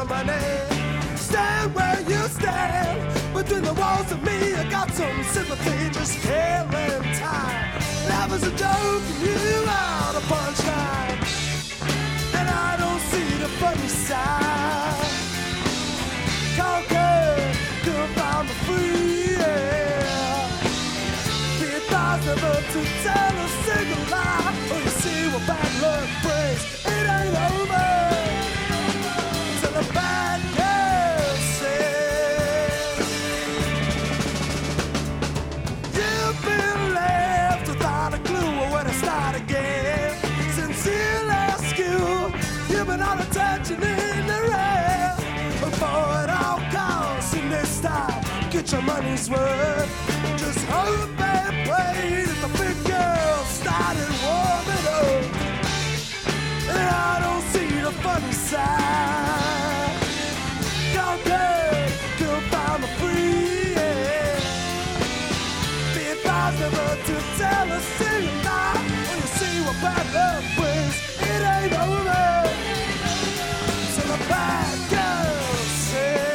your money. Stand where you stand. Between the walls of me, I got some sympathy, just killing time. Life is a joke and you are the punchline. And I don't see the funny side. Conquered, couldn't find me free, yeah. Be impossible to tell a single lie. Oh, you see what bad luck brings. It ain't over till the bad girl says you've been left without a clue of where to start again. Since you left school, you've been on attention in the rail. For it all costs in this time, get your money's worth. Just hope and pray that the big girl started warming up. And I don't see the funny side. Conquered, couldn't find me free, yeah. Be impossible to tell a single lie. When you see what bad luck brings, it ain't over till the bad girl says.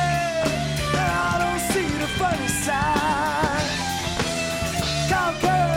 I don't see the funny side. Conquer,